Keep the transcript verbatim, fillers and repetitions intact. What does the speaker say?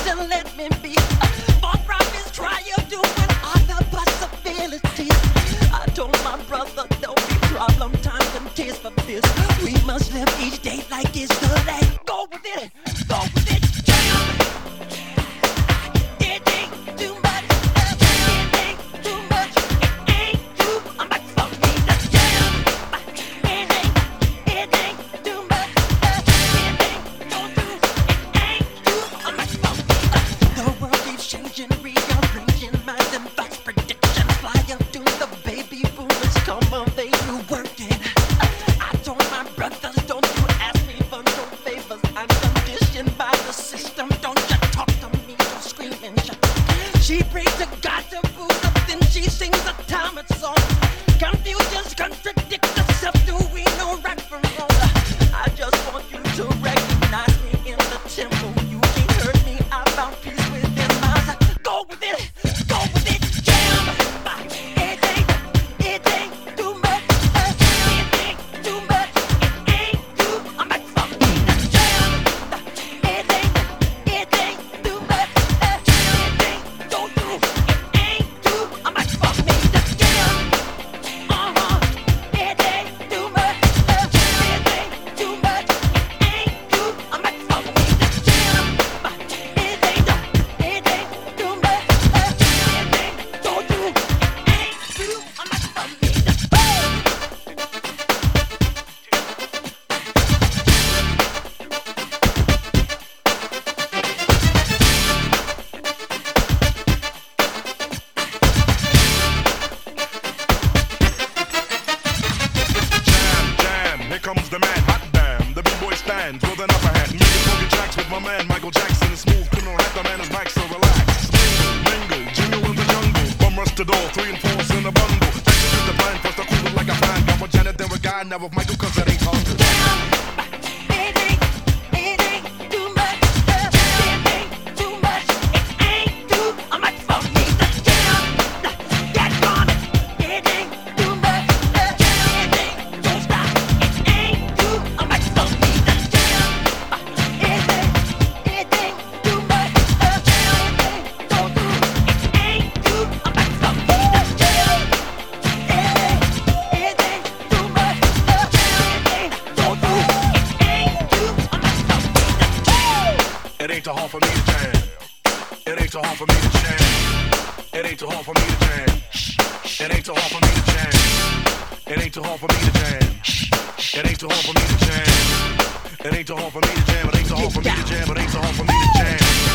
to let me be. Far from this trial, doing other possibilities. I told my brother, don't be problem, time and tears for this. We must live each day like it's the last. Go with it, go with it, jam. It ain't too much, it ain't too much, it ain't too much for me to jam. It ain't, it ain't too much, it ain't too, it ain't too much for me. The world keeps changing, rearranging minds and thoughts, predictions. Fly up to the baby boomers, come on, they do working. I told my brothers, don't you ask me for no favors. I'm conditioned by the system. Don't you talk to me, don't scream and shout. She prays to God to food up, then she sings a Talmud song. Confusions contradict herself. Do we know right from wrong? I just want you to recognize me in the temple. You can't hurt me. I found peace within myself. Go with it, go with it, jam. It ain't, it ain't too much. It ain't too much. It ain't too much for me to jam. It ain't, it ain't too much. It ain't too, it ain't too much for me to jam. Uh-huh. It ain't too much. It ain't too much. It ain't too much for me to jam. It ain't, it ain't too much. It ain't too, it ain't too much for me to Jam, jam, here comes the man, hot damn. The B-boy stands with an upper hand. Making funky tracks with my man Michael Jackson. Smooth criminal hat, the man is back, so relax. Mingle, mingle, jingle in the jungle. Bum rush the door, three and four's in a bundle. Execute the plan, first I cool it like a fan. Got with Janet, then with Guy, now with Michael, cause that ain't hard. It ain't, it ain't too much. It ain't too much. It ain't too much for me to jam. Get on it. It ain't too much. It ain't, don't stop. It ain't too much for me to jam. It ain't, it ain't too much. It ain't, don't do. It ain't too much for me to jam. It ain't, it ain't too much. It ain't, don't do. It ain't too much for me to jam. It ain't too hard for me to jam. It ain't too hard for me to jam. It ain't too hard for me to jam. It ain't too hard for me to jam. It ain't too hard for me to jam. It ain't too hard for me to jam. It ain't too hard for me to jam. It ain't too hard for me to jam. It ain't too hard for me to jam.